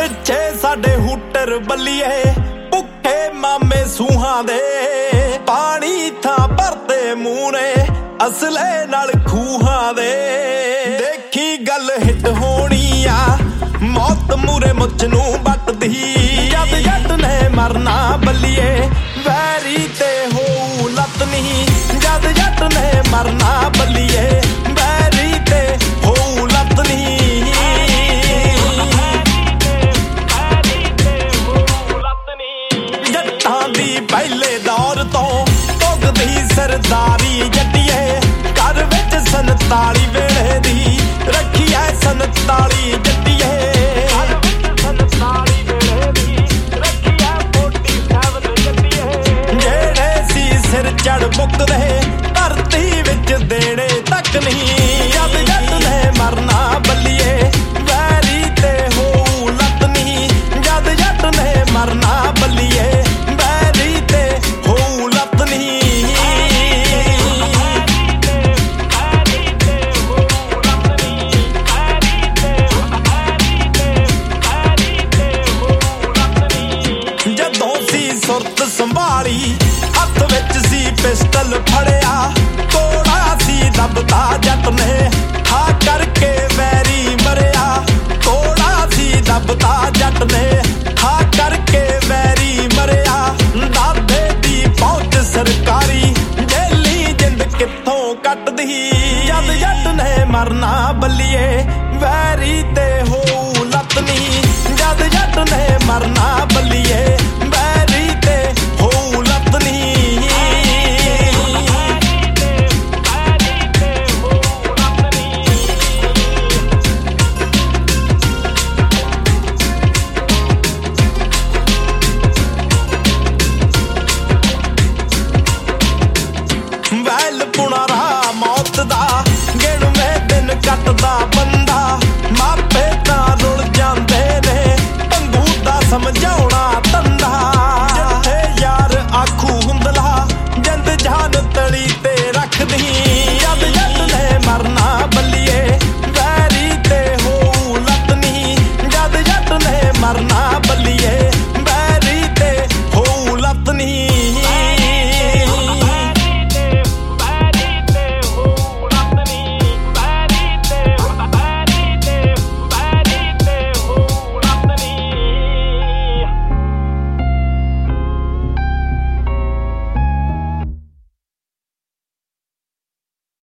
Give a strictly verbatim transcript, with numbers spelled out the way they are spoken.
ਪਿੱਛੇ ਸਾਡੇ ਹੂਟਰ ਬੱਲੀਏ ਭੁੱਖੇ ਮਾਮੇ ਸੂਹਾਂ ਦੇ ਪਾਣੀ ਥਾਂ ਭਰਦੇ ਮੂੰਹ ਨੇ ਅਸਲੇ ਨਾਲ ਖੂਹਾਂ ਦੇ ਦੇਖੀ ਗੱਲ ਹਿੱਟ ਹੋਣੀ ਆ ਮੌਤ ਮੂਰੇ ਮੁੱਛ ਨੂੰ ਵੱਟਦੀ ਜਦ ਜੱਟ ਨੇ ਮਰਨਾ ਬੱਲੀਏ ਵੈਰੀ ਤੇ ਹੋਊ ਲੱਤ ਨਹੀਂ ਜਦ ਜੱਟ ਨੇ ਮਰਨਾ ਬੱਲੀਏ ਵੈਰੀ ਤੇ ਹੋਊ ਲੱਤ ਨਹੀਂ ਜੱਟਾਂ ਦੀ ਪਹਿਲੇ ਦੌਰ ਤੋਂ ਭੁਗਦੀ ਸਰਦਾਰੀ ਜੱਟੀਏ ਘਰ ਵਿੱਚ ਸੰਤਾਲੀ ਵੇਲੇ ਦੀ ਰੱਖੀ ਐ ਸੰਤਾਲੀ ਜੱਟੀਏ ਜਿਹੜੇ ਸੀ ਸਿਰ ਚੜ ਮੁੱਕਦੇ ਧਰਤੀ ਵਿੱਚ ਦੇਣੇ ਤੱਕ ਨਹੀਂ ਜਦ ਜੱਟ ਨੇ ਮਰਨਾ ਬੱਲੀਏ ਵੈਰੀ ਤੇ ਹੋਊ ਲੱਤ ਨਹੀਂ ਜਦ ਜੱਟ ਨੇ ਮਰਨਾ ਬੱਲੀਏ ਵੈਰੀ ਤੇ ਹੋਊ ਲੱਤ ਨਹੀਂ ਜਦੋਂ ਸੀ ਸੁਰਤ ਸੰਭਾਲੀ ਹੱਥ ਵਿੱਚ ਸੀ ਪਿਸਟਲ ਫੜੇ